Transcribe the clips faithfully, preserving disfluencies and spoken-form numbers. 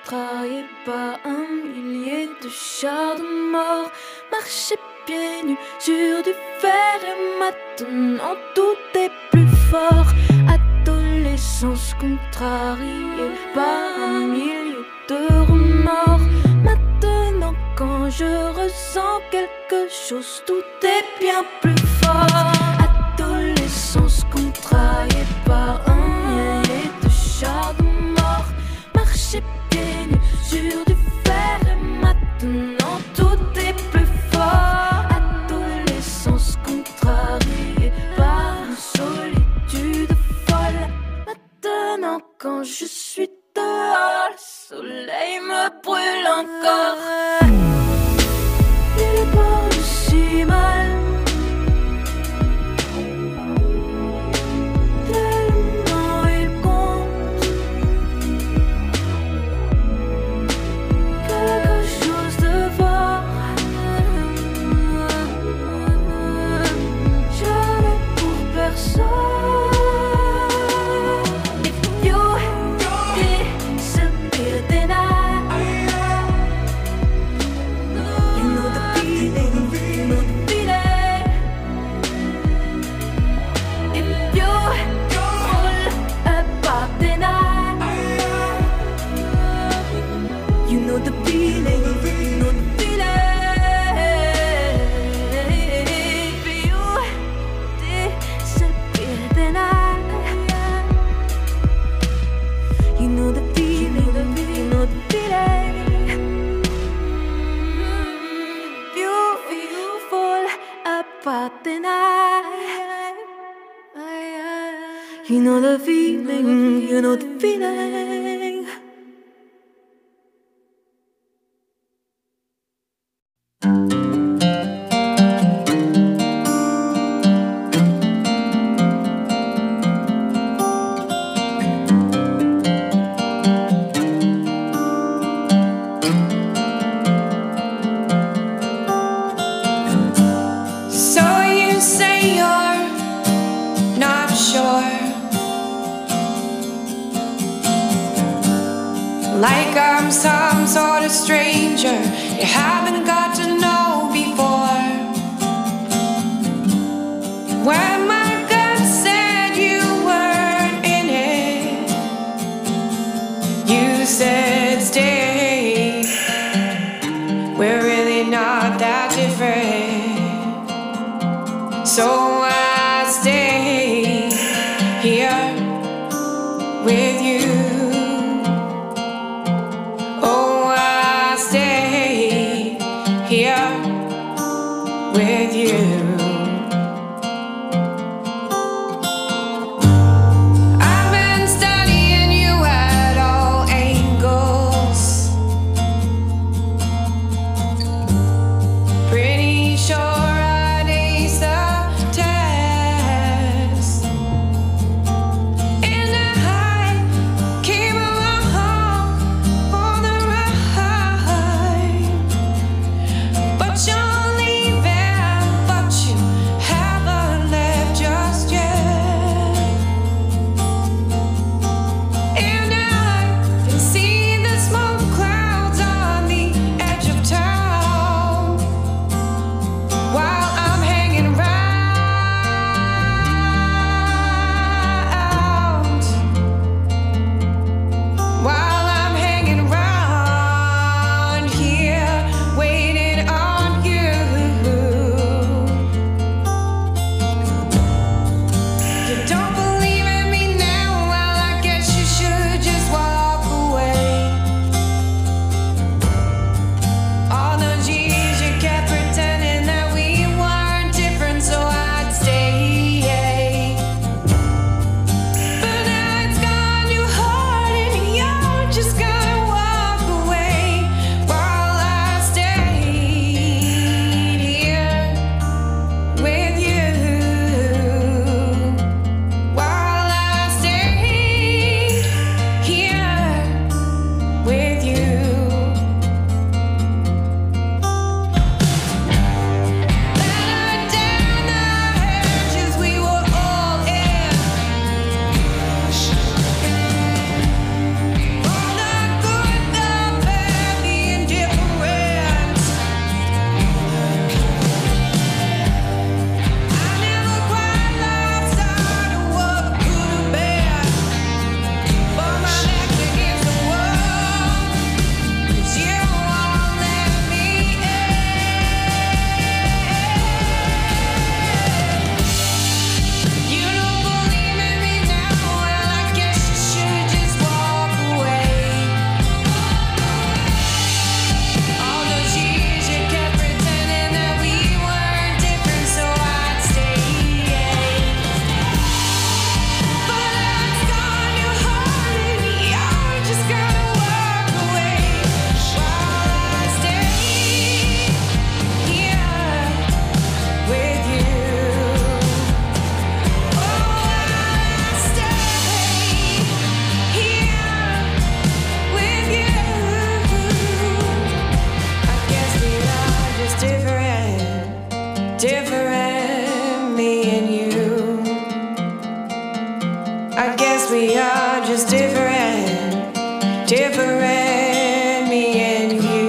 contrarié par un millier de chars de mort. Marcher pieds nus sur du fer et maintenant tout est plus fort. Adolescence contrariée par un millier de remords. Maintenant quand je ressens quelque chose, tout est bien plus fort. Adolescence contrariée par un millier de chars de mort. Marcher pieds nus sur du fer et maintenant tout est plus fort. Adolescence contrariée par une solitude folle. Maintenant quand je suis dehors, le soleil me brûle encore. Il parle si mal, tellement il compte quelque chose de fort. Jamais pour personne. You know the feeling, you know the feeling. Like I'm some sort of stranger you haven't got to know before. When my gut said you weren't in it, you said stay. We're really not that different. So I stay here with you. Here with you. I've been studying you at all angles. Pretty sure I'd ace the test. And I came along for the ride. But you're leaving, but I guess we are just different, different, me and you.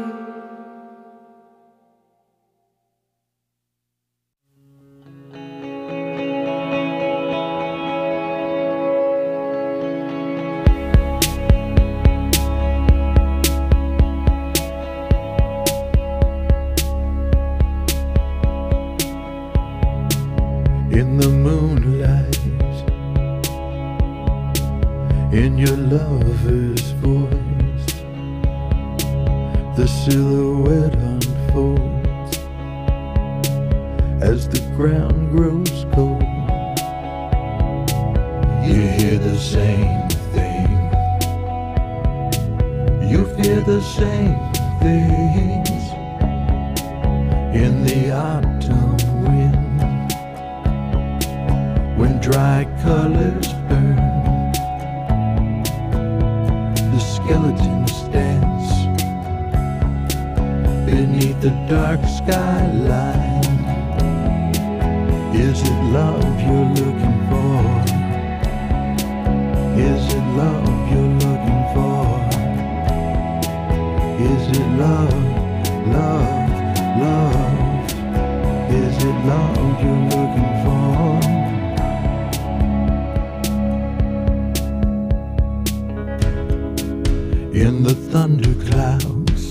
In the moonlight, in your lover's voice, the silhouette unfolds as the ground grows cold. You hear the same thing, you feel the same things in the autumn wind, when dry colors burn. The skeletons dance beneath the dark skyline. Is it love you're looking for? Is it love you're looking for? Is it love, love, love? Is it love you're looking for? In the thunderclouds,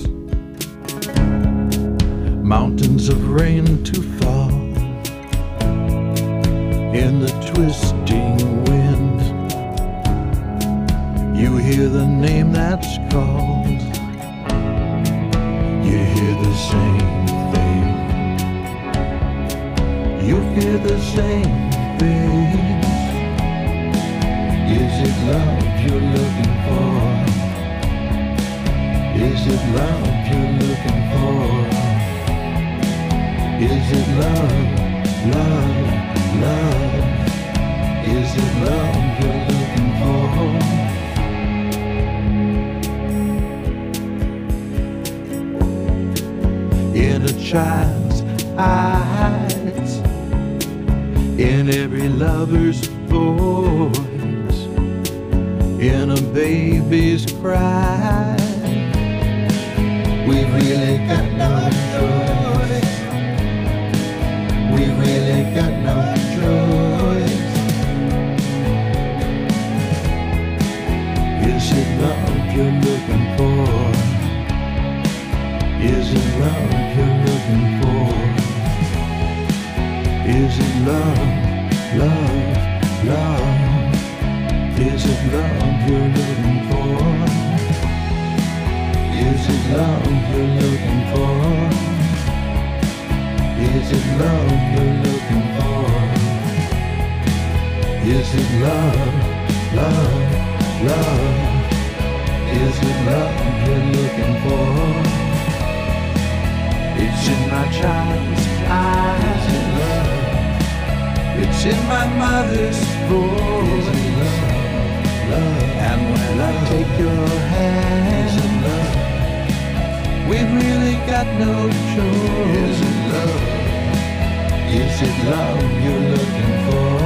mountains of rain to fall. In the twisting wind, you hear the name that's called. You hear the same thing, you feel the same thing. Is it love you're looking for? Is it love you're looking for? Is it love, love, love? Is it love you're looking for? In a child's eyes, in every lover's voice, in a baby's cry, we really got no choice. We really got no choice. Is it love you're looking for? Is it love you're looking for? Is it love, love, love? Is it love you're looking for? Is it love you're looking for? Is it love you're looking for? Is it love, love, love? Is it love you're looking for? It's in my child's eyes. Is it love? It's in my mother's voice. Is it love, love? And when I take your hand, is it love? We've really got no choice. Is it love? Is it love you're looking for?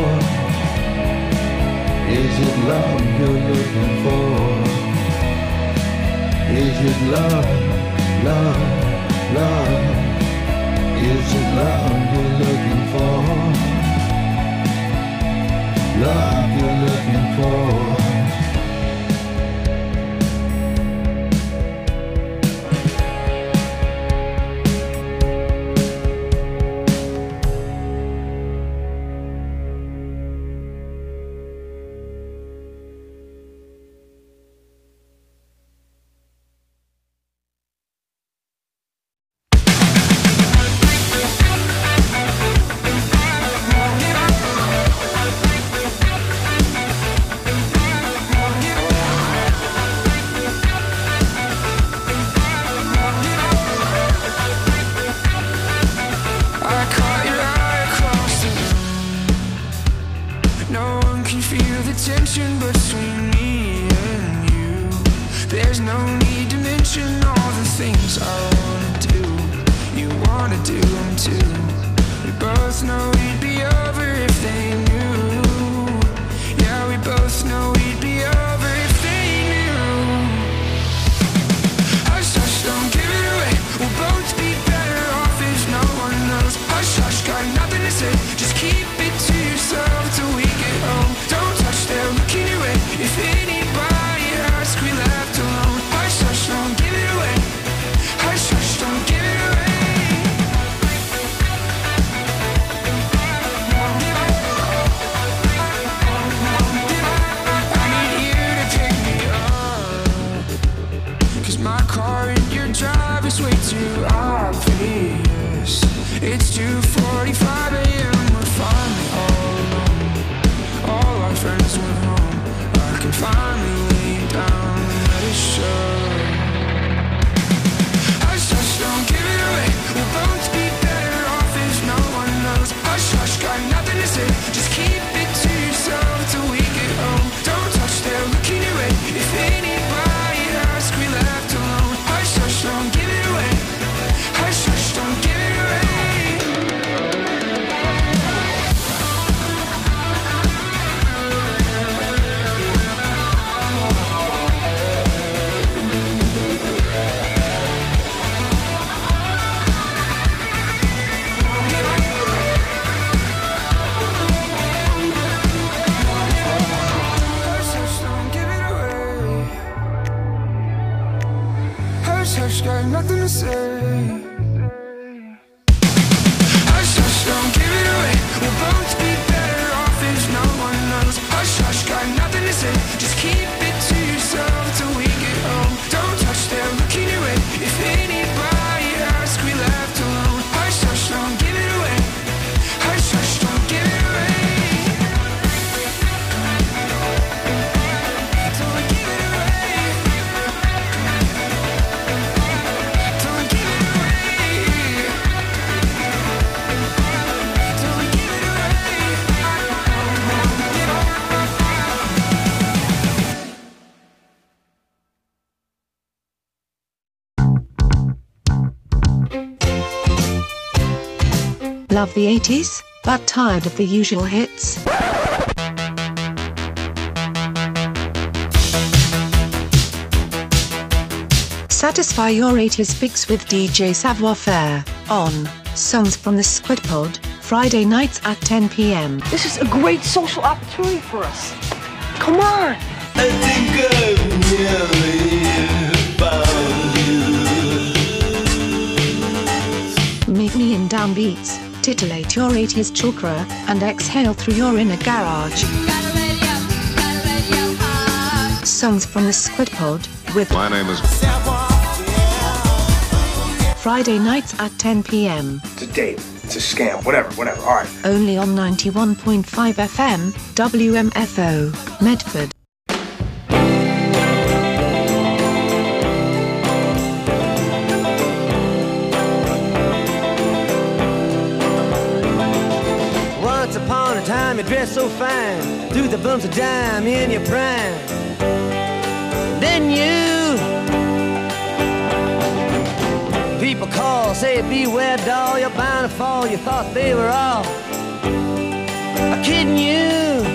Is it love you're looking for? Is it love, love, love? Is it love you're looking for? Love you're looking for? Know it'd be over if they knew. Yeah, we both know we'd be over if they knew. Hush, hush, don't give it away. We'll both be better off if no one knows. Hush, hush, got nothing to say. Just keep it to yourself till we get home. Don't touch, they're looking your way. If anybody asks, we left alone. Hush, hush, don't give it away. Hush, hush, don't give it away. I need you to take me up, 'cause my car in your drive is way too obvious. It's two forty-five a m, we're finally all alone. All our friends went home. I can finally lay down and let it show. Hush, hush, don't give it away. We'll both be better off if no one knows. Hush, hush, got nothing to say. Just keep it to yourself till we get home. Don't touch, they're looking your way. If anybody asks, we left alone. Hush, hush, don't give it away. Hush, hush, don't give it away. Hush, hush, don't give it away. Hush, hush, got nothing to say. Hush, hush, don't give it away. We'll both be better off if no one knows. Hush, hush, got nothing to say. Just keep it to yourself till we get home. Don't touch, they're looking your way. If anybody asks, we left alone. Hush, hush, don't give it away. Hush, hush, don't give it away. Don't give it away. Don't give it away. Don't give it away. Love the eighties, but tired of the usual hits? Satisfy your eighties fix with D J Savoir Faire on Songs from the Squid Pod, Friday nights at ten p m This is a great social opportunity for us. Come on. I think I've nearly found you. Meet me in downbeats, titillate your eighties chakra, and exhale through your inner garage. Songs from the Squid Pod, with My name is Friday nights at ten p m It's a date. It's a scam. Whatever, whatever. All right. Only on ninety-one point five F M, W M F O, Medford. Once upon a time you dressed so fine, threw the bumps of dime in your prime. Then you, people call, say beware doll, you're bound to fall. You thought they were all kidding you.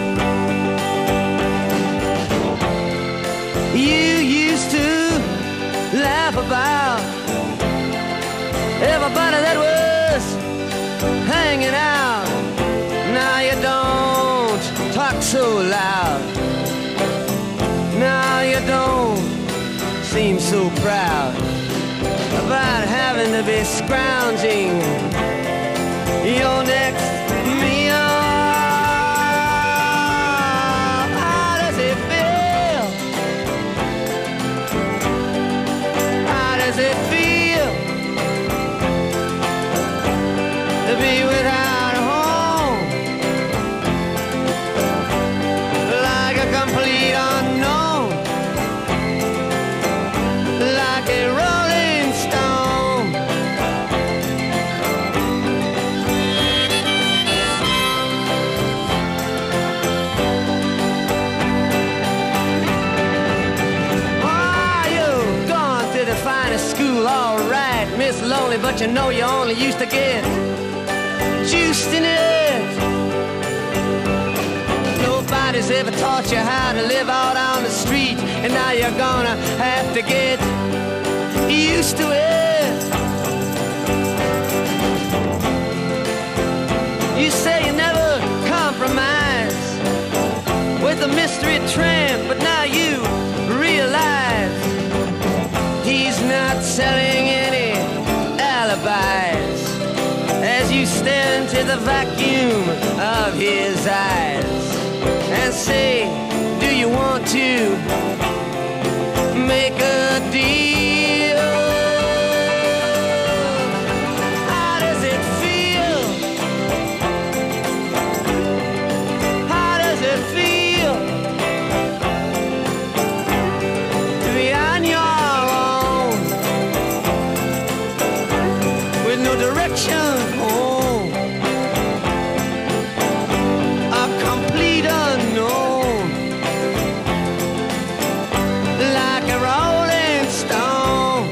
You used to laugh about everybody that was hanging out. Now you don't talk so loud. Now you don't seem so proud about having to be scrounging your next meal. How does it feel? How does it feel to be without a home? Like a complete unknown, like a rolling stone. Oh, you've gone to the finest school, all right, Miss Lonely, but you know you only used to get juiced in it. Nobody Nobody's ever taught you how to live out on the street, and now you're gonna have to get used to it. You say you never compromise with a mystery tramp, but now you realize he's not selling any alibis as you stare into the vacuum of his eyes and say, do you want to make a deal? How does it feel? How does it feel to be on your own with no direction home? A complete unknown, like a rolling stone.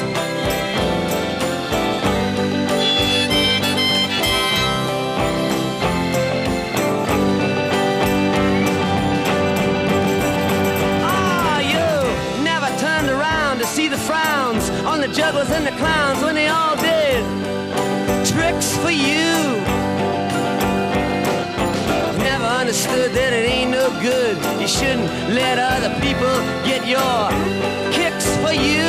Ah, you never turned around to see the frowns on the jugglers and the clowns when they all did tricks for you. Never understood that it ain't no good. You shouldn't let other people get your kicks for you.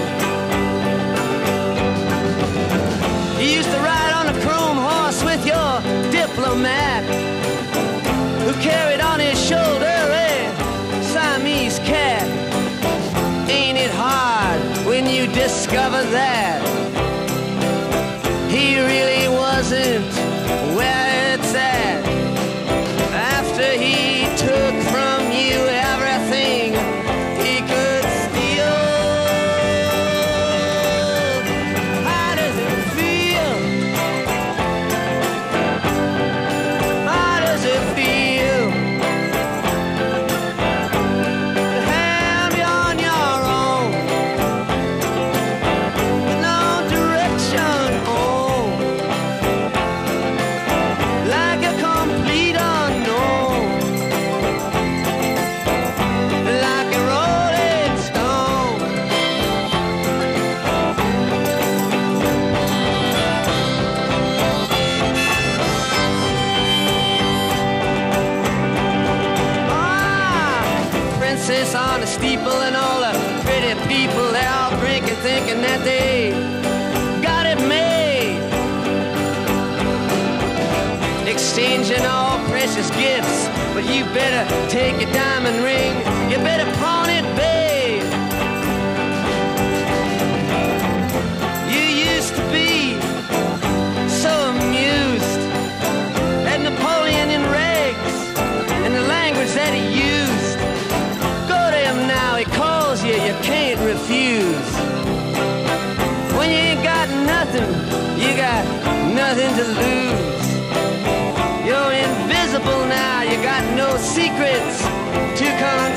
You used to ride on a chrome horse with your diplomat, who carried on his shoulder a Siamese cat. Ain't it hard when you discover that he really wasn't where it's at? After he took from you everything he could steal. How does it feel? How does it feel to have you on your own with no direction home, like a complete unknown, like a rolling stone? Ah, princess on a steeple and all the pretty people, they're all drinking, thinking that they got it made, exchanging all precious gifts. But you better take your diamond ring, you better pawn it, babe. You used to be so amused at Napoleon in rags and the language that he used. Go to him now, he calls you, you can't refuse. When you ain't got nothing, you got nothing to lose. You're invisible now, you got no secrets to conceal.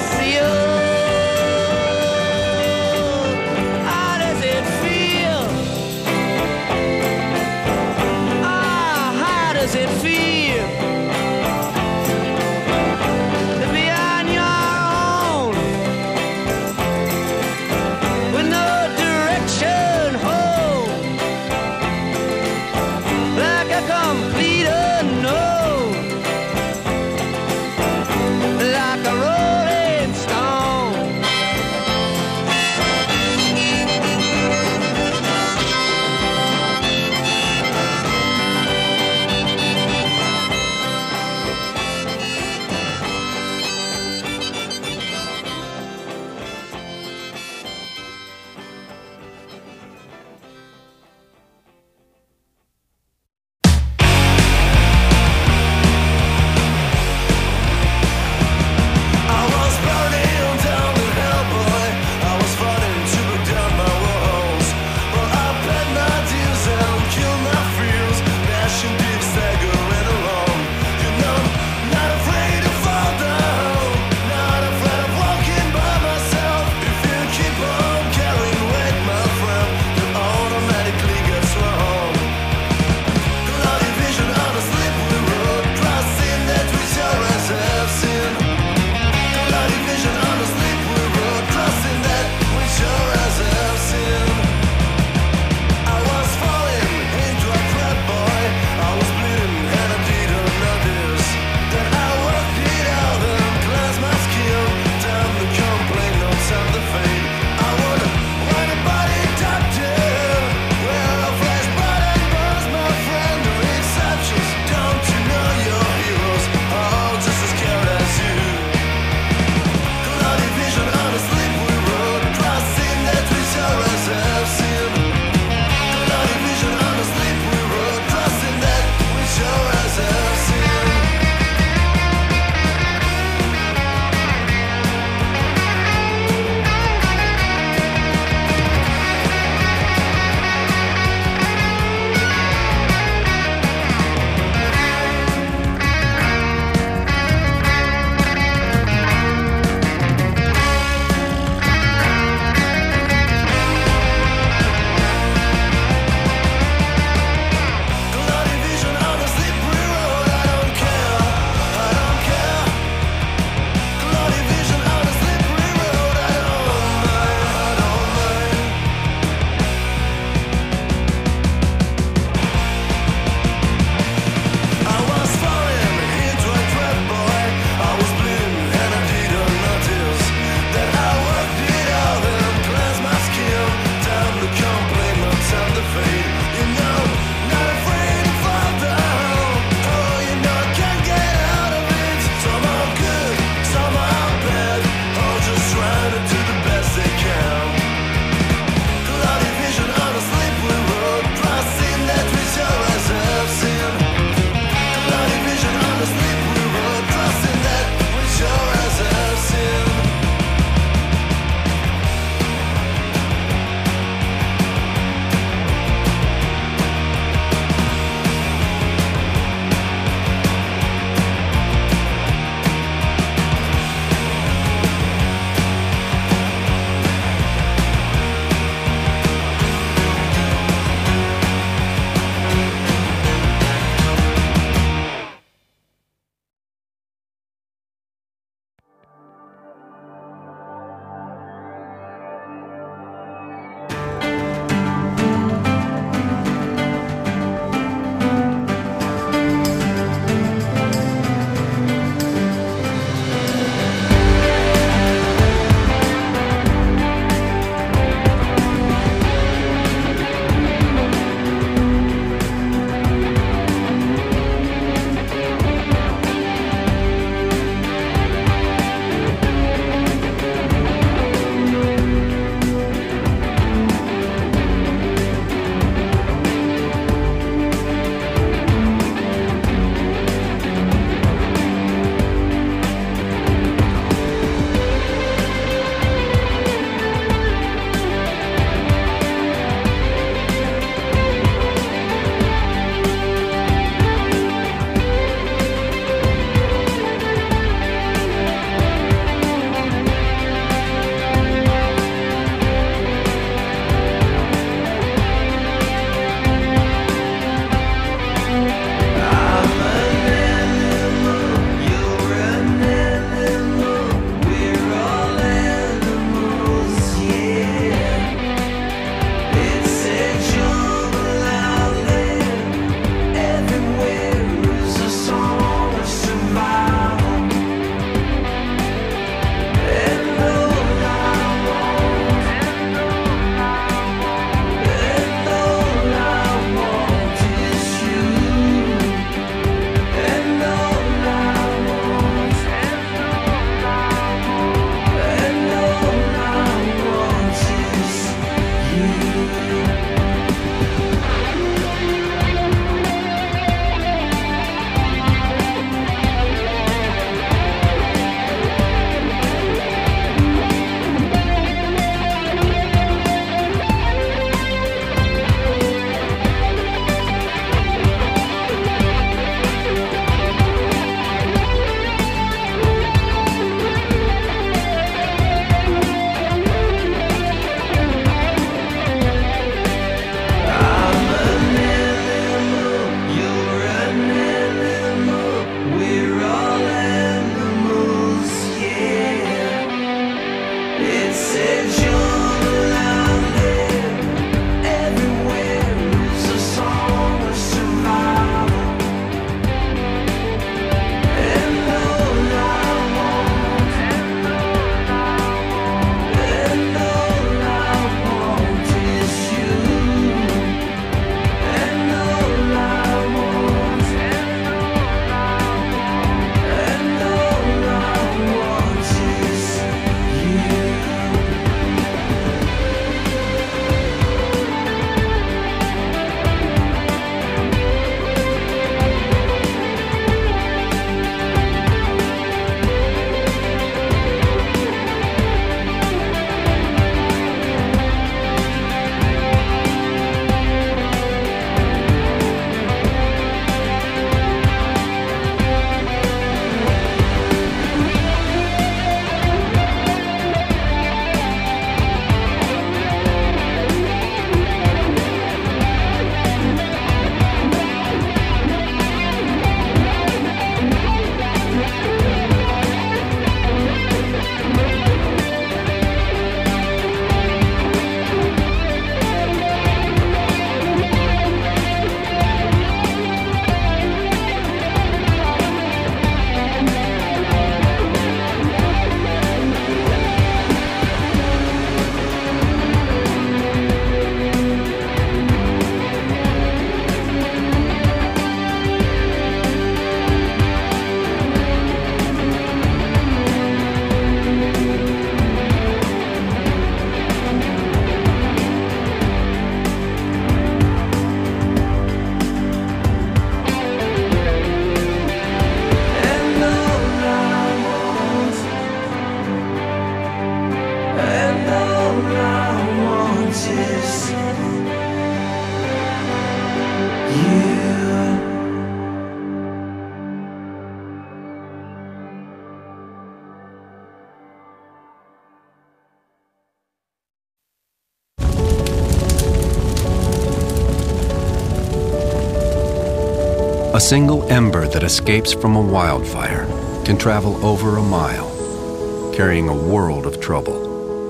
A single ember that escapes from a wildfire can travel over a mile, carrying a world of trouble.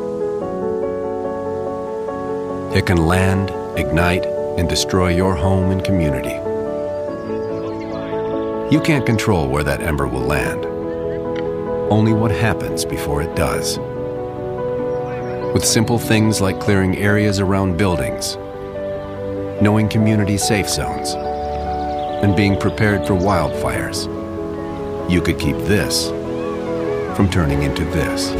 It can land, ignite, and destroy your home and community. You can't control where that ember will land, only what happens before it does. With simple things like clearing areas around buildings, knowing community safe zones, and being prepared for wildfires, you could keep this from turning into this.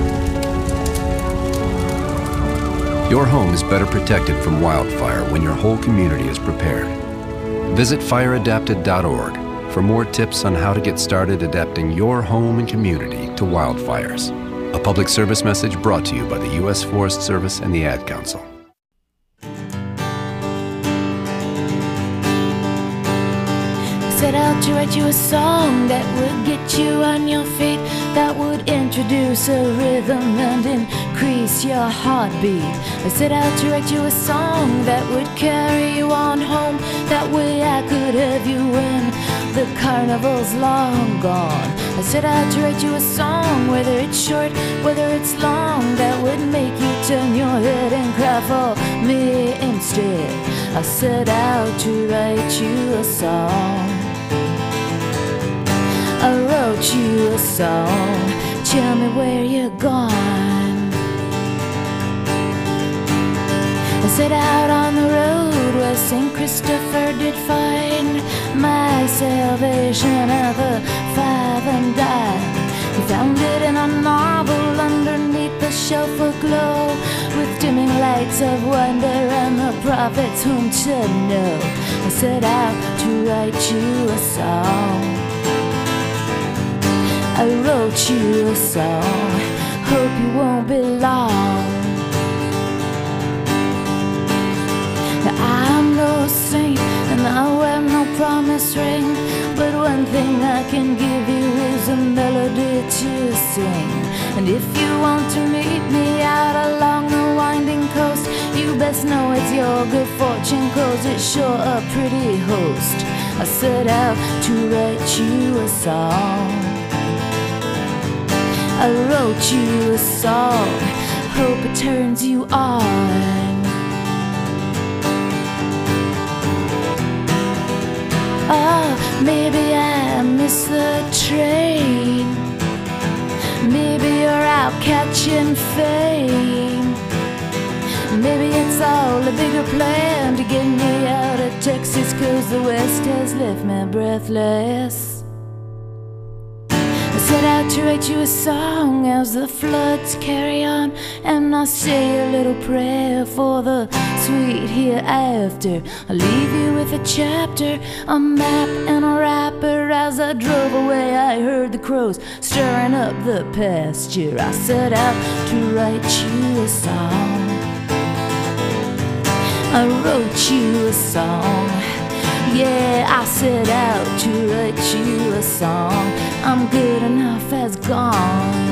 Your home is better protected from wildfire when your whole community is prepared. Visit fire adapted dot org for more tips on how to get started adapting your home and community to wildfires. A public service message brought to you by the U S Forest Service and the Ad Council. Set out to write you a song that would get you on your feet, that would introduce a rhythm and increase your heartbeat. I set out to write you a song that would carry you on home. That way I could have you when the carnival's long gone. I set out to write you a song, whether it's short, whether it's long, that would make you turn your head and cry for me instead. I set out to write you a song. I wrote you a song, tell me where you're gone. I set out on the road where Saint Christopher did find my salvation at the five and dime. He found it in a novel underneath the shelf aglow, with dimming lights of wonder and the prophets whom to know. I set out to write you a song. I wrote you a song, hope you won't be long. I'm no saint and I wear no promise ring, but one thing I can give you is a melody to sing. And if you want to meet me out along the winding coast, you best know it's your good fortune, cause it's sure a pretty host. I set out to write you a song. I wrote you a song, hope it turns you on. Oh, maybe I miss the train. Maybe you're out catching fame. Maybe it's all a bigger plan to get me out of Texas, 'cause the West has left me breathless. I set out to write you a song as the floods carry on, and I say a little prayer for the sweet hereafter. I leave you with a chapter, a map and a wrapper. As I drove away I heard the crows stirring up the pasture. I set out to write you a song. I wrote you a song. Yeah, I set out to write you a song. I'm good enough as gone.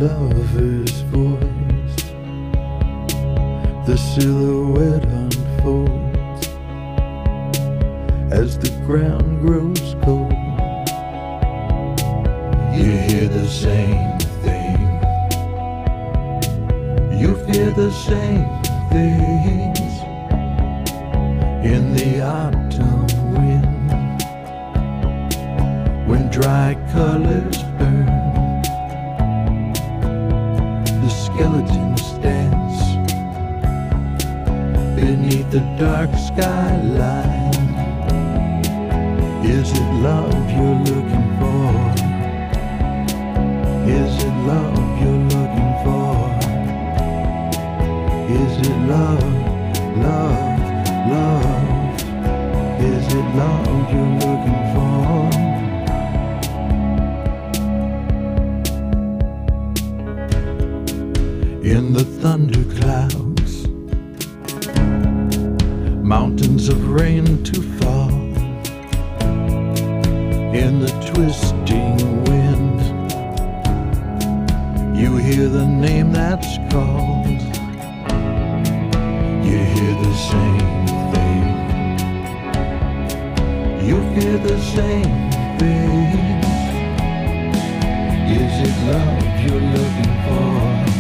lover's voice, the silhouette unfolds as the ground grows cold. You hear the same thing, you fear the same things in the autumn wind, when dry colors burn, the skeletons dance beneath the dark skyline. Is it love you're looking for? Is it love you're looking for? Is it love, love, love? Is it love you're looking for? In the thunderclouds, mountains of rain to fall, in the twisting wind, you hear the name that's called. You hear the same thing, you hear the same things. Is it love you're looking for?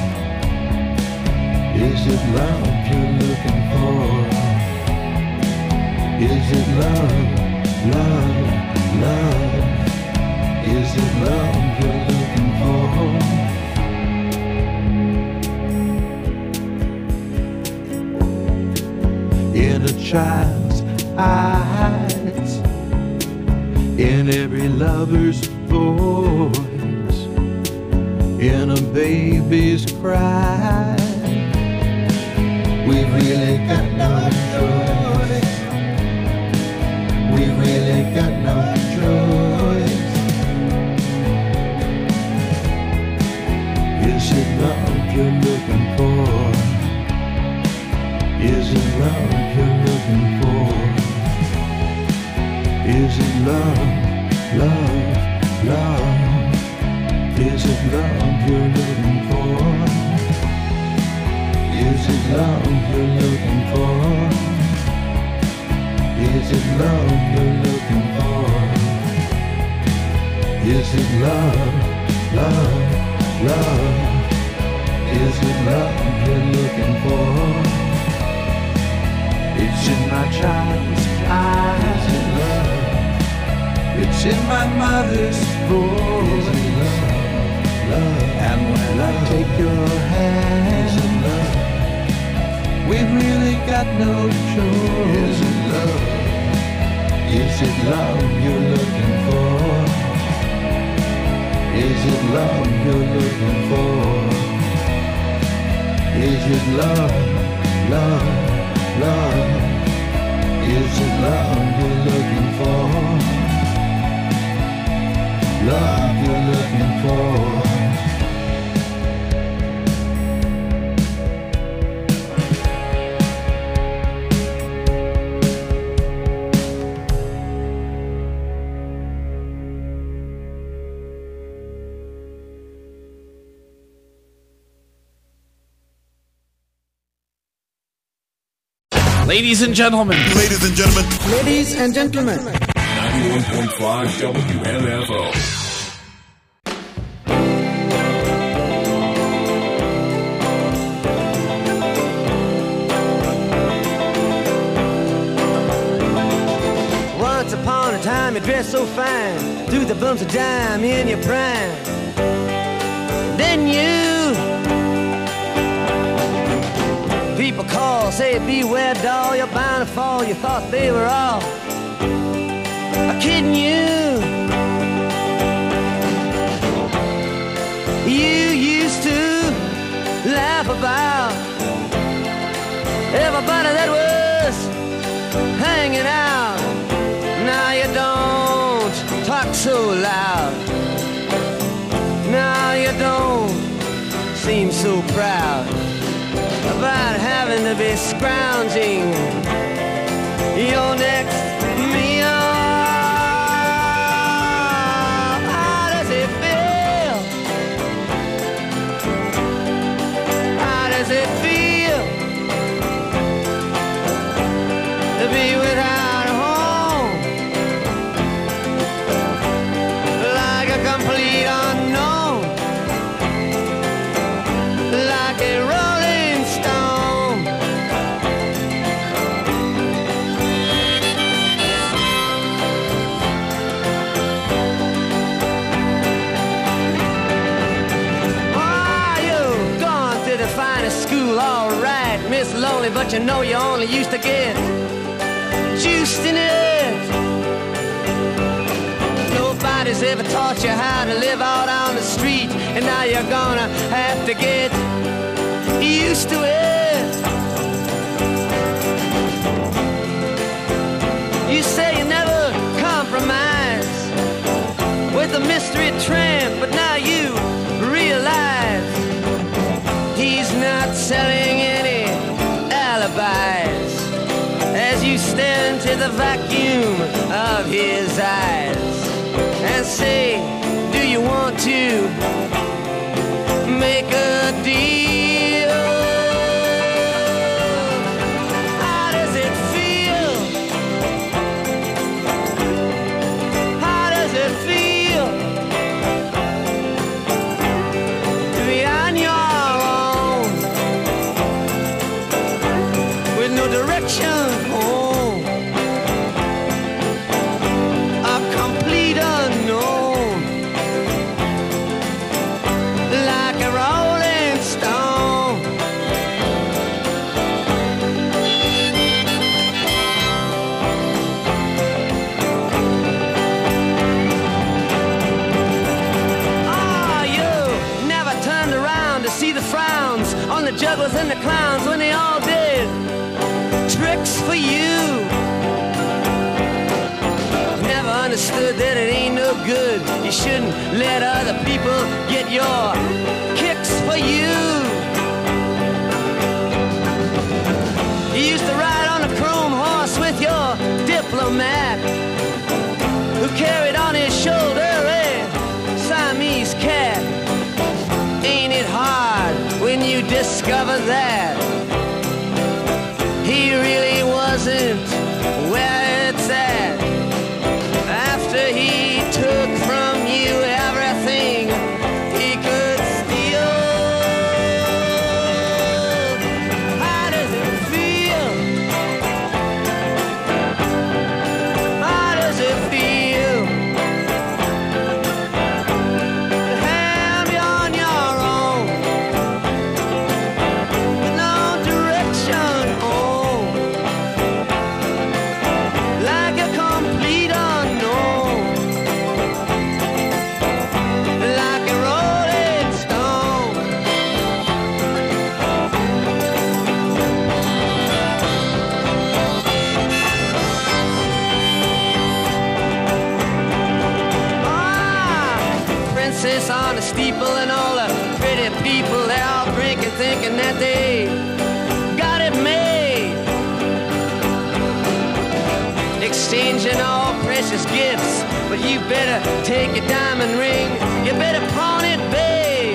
Is it love you're looking for? Is it love, love, love? Is it love you're looking for? In a child's eyes, in every lover's voice, in a baby's cry, we've really got no choice. We've really got no choice. Is it love you're looking for? Is it love you're looking for? Is it love, love, love? Is it love you're looking for? Is it love you're looking for? Is it love you're looking for? Is it love, love, love? Is it love you're looking for? It's in my child's eyes, is it love? It's in my mother's voice, is it love, love? And when I take your hand, is it love? We've really got no choice. Is it love? Is it love you're looking for? Is it love you're looking for? Is it love, love, love? Is it love you're looking for? Love you're looking for? Ladies and gentlemen. Ladies and gentlemen. Ladies and gentlemen. ninety-one point five W M F O. Once upon a time you dressed so fine, threw the bumps of dime in your prime. Then you people call, say beware doll, you're bound to fall. You thought they were all kidding you. You used to laugh about everybody that was hanging out. Now you don't talk so loud. Now you don't seem so proud about having to be scrounging your next meal. How does it feel does it feel to be without a home? Like a complete unknown, like a rolling stone. Ah, you've gone to the finest school, all right, Miss Lonely, but you know you only used to get juiced in it. Nobody's ever taught you how to live out on the street, and now you're gonna have to get used to it. You say you never compromise with a mystery tramp, but now you realize he's not selling any alibis as you stare into the vacuum of his eyes and say, do you want to make a deal? How does it feel? How does it feel to be on your own with no direction home? A complete unknown, like a rolling stone. Ah, you never turned around to see the frowns on the jugglers and the clowns when they all did tricks for you. Never understood that it ain't no good. You shouldn't let other people get your kicks for you. You used to ride on a chrome horse with your diplomat, who carried on his shoulder a Siamese cat. Ain't it hard when you discover that he really wasn't where it's at? After he took from you everything he could steal. How does it feel? How does it feel to have you on your own with no direction home? Like a complete unknown, like a rolling stone. Ah, princess on the steeple and all the pretty people, they're all drinking, thinking that they got it made, exchanging all precious gifts. But you better take your diamond ring, you better pawn it, babe.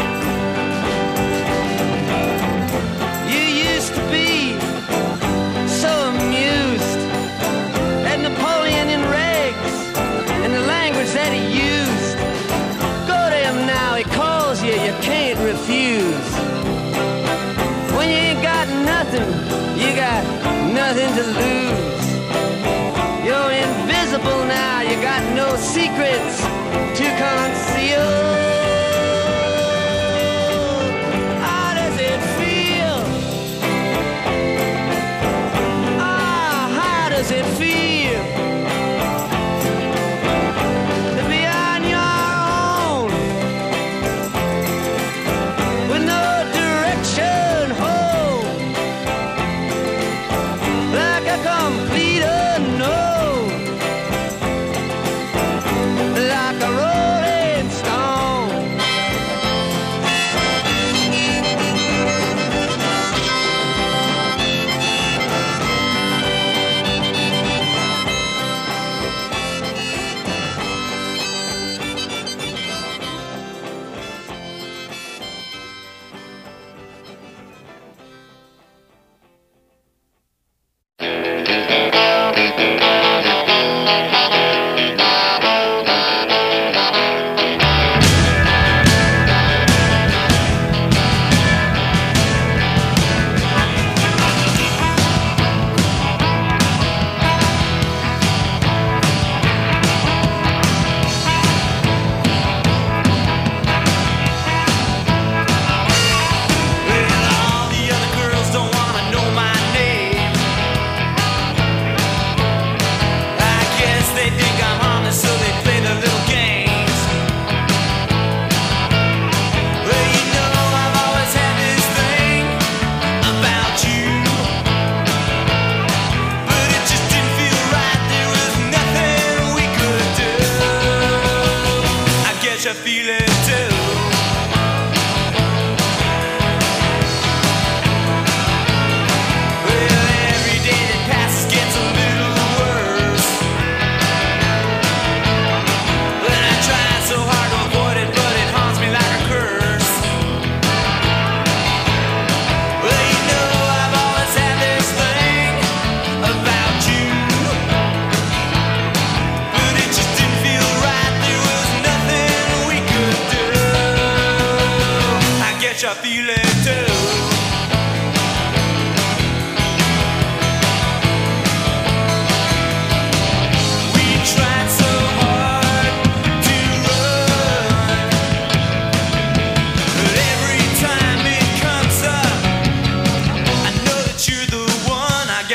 You used to be so amused at Napoleon in rags and the language that he used. Go to him now, he calls you, you can't refuse. When you ain't got nothing, you got nothing to lose. You're invisible now, you got no secrets to conceal. How does it feel? Ah, how does it feel to be on your own with no direction home? Like a complete unknown, like a rolling stone.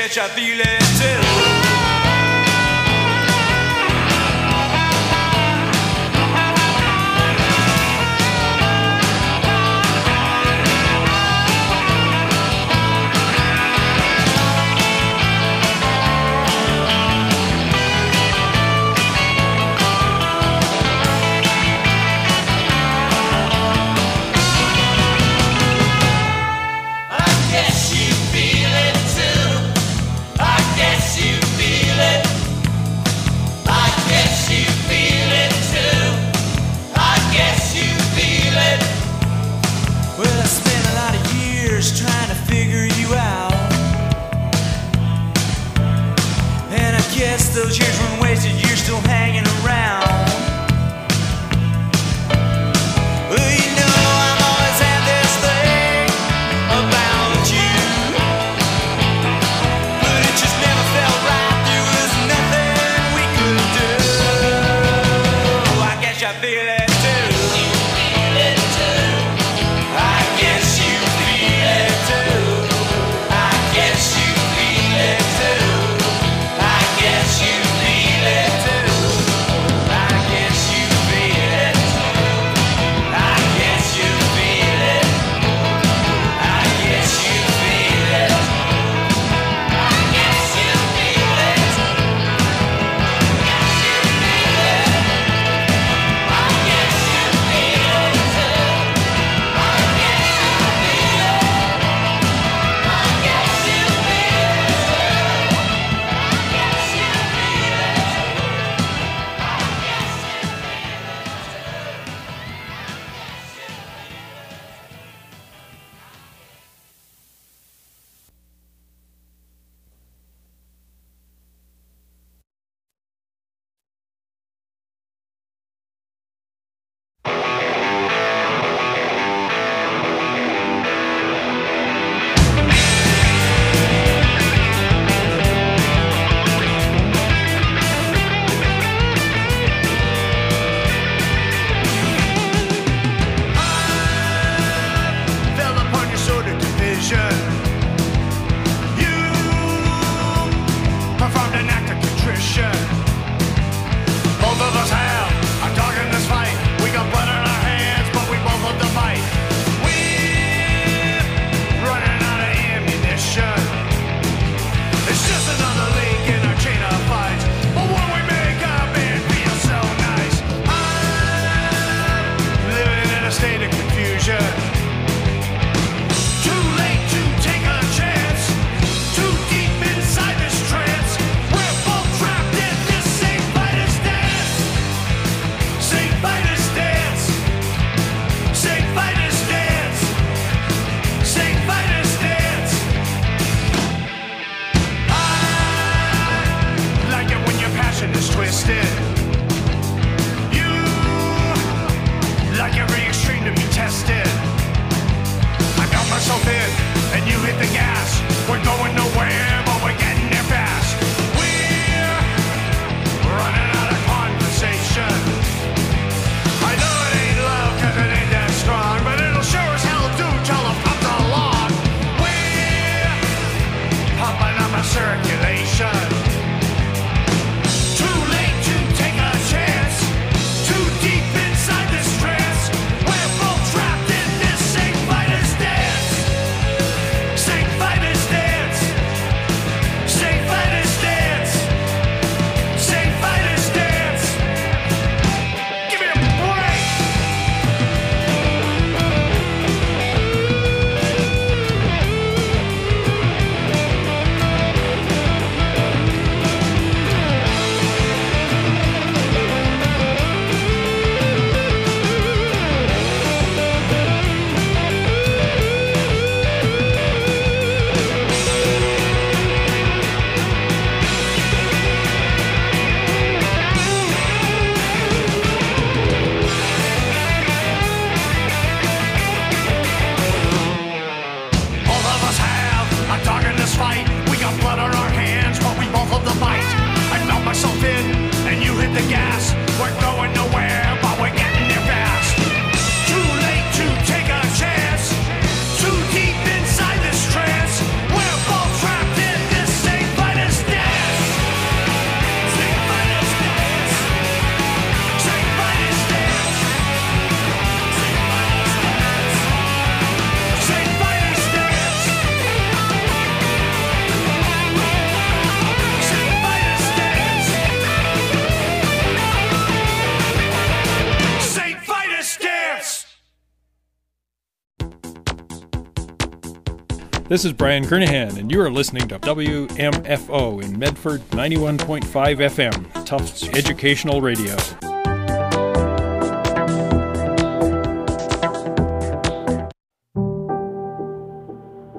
guess I feel it too. Trying to figure you out, and I guess those years weren't wasted. You're still hanging around. Well, you know I've always had this thing about you, but it just never felt right. There was nothing we could do. I guess I feel it too. You feel it too. I guess you. Dance. This is Brian Kernahan, and you are listening to W M F O in Medford, ninety-one point five F M, Tufts Educational Radio.